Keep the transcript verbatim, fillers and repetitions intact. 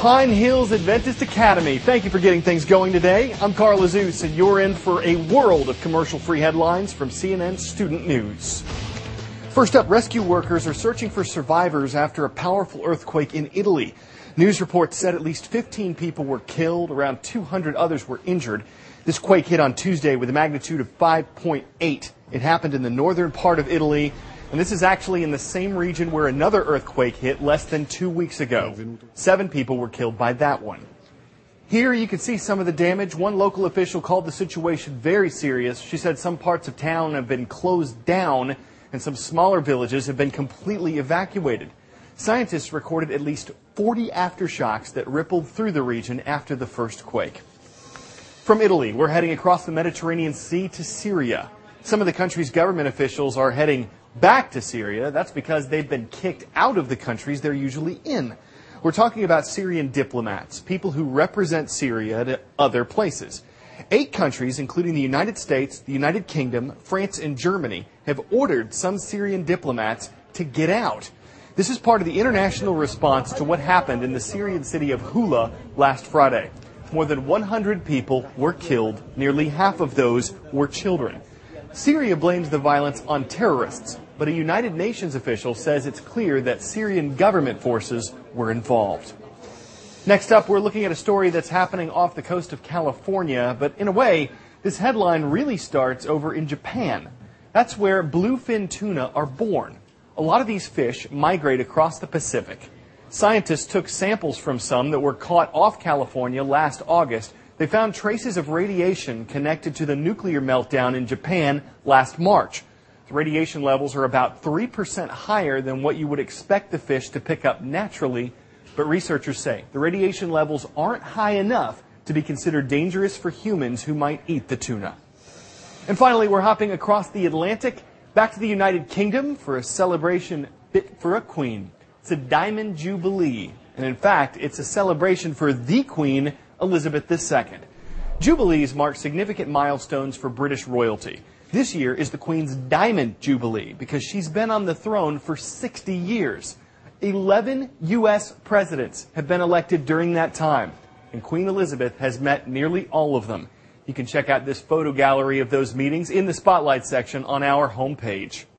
Pine Hills Adventist Academy. Thank you for getting things going today. I'm Carl Azuz, and you're in for a world of commercial-free headlines from C N N Student News. First up, rescue workers are searching for survivors after a powerful earthquake in Italy. News reports said at least fifteen people were killed, around two hundred others were injured. This quake hit on Tuesday with a magnitude of five point eight. It happened in the northern part of Italy, and this is actually in the same region where another earthquake hit less than two weeks ago. Seven people were killed by that one. Here you can see some of the damage. One local official called the situation very serious. She said some parts of town have been closed down and some smaller villages have been completely evacuated. Scientists recorded at least forty aftershocks that rippled through the region after the first quake. From Italy, we're heading across the Mediterranean Sea to Syria. Some of the country's government officials are heading back to Syria. That's because they've been kicked out of the countries they're usually in. We're talking about Syrian diplomats, people who represent Syria to other places. Eight countries, including the United States, the United Kingdom, France, and Germany, have ordered some Syrian diplomats to get out. This is part of the international response to what happened in the Syrian city of Hula last Friday. More than one hundred people were killed. Nearly half of those were children. Syria blames the violence on terrorists, but a United Nations official says it's clear that Syrian government forces were involved. Next up, we're looking at a story that's happening off the coast of California, but in a way, this headline really starts over in Japan. That's where bluefin tuna are born. A lot of these fish migrate across the Pacific. Scientists took samples from some that were caught off California last August. They found traces of radiation connected to the nuclear meltdown in Japan last March. The radiation levels are about three percent higher than what you would expect the fish to pick up naturally, but researchers say the radiation levels aren't high enough to be considered dangerous for humans who might eat the tuna. And finally, we're hopping across the Atlantic back to the United Kingdom for a celebration fit for a queen. It's a Diamond Jubilee, and in fact, it's a celebration for the Queen, Elizabeth the Second. Jubilees mark significant milestones for British royalty. This year is the Queen's Diamond Jubilee because she's been on the throne for sixty years. Eleven U S presidents have been elected during that time, and Queen Elizabeth has met nearly all of them. You can check out this photo gallery of those meetings in the Spotlight section on our homepage.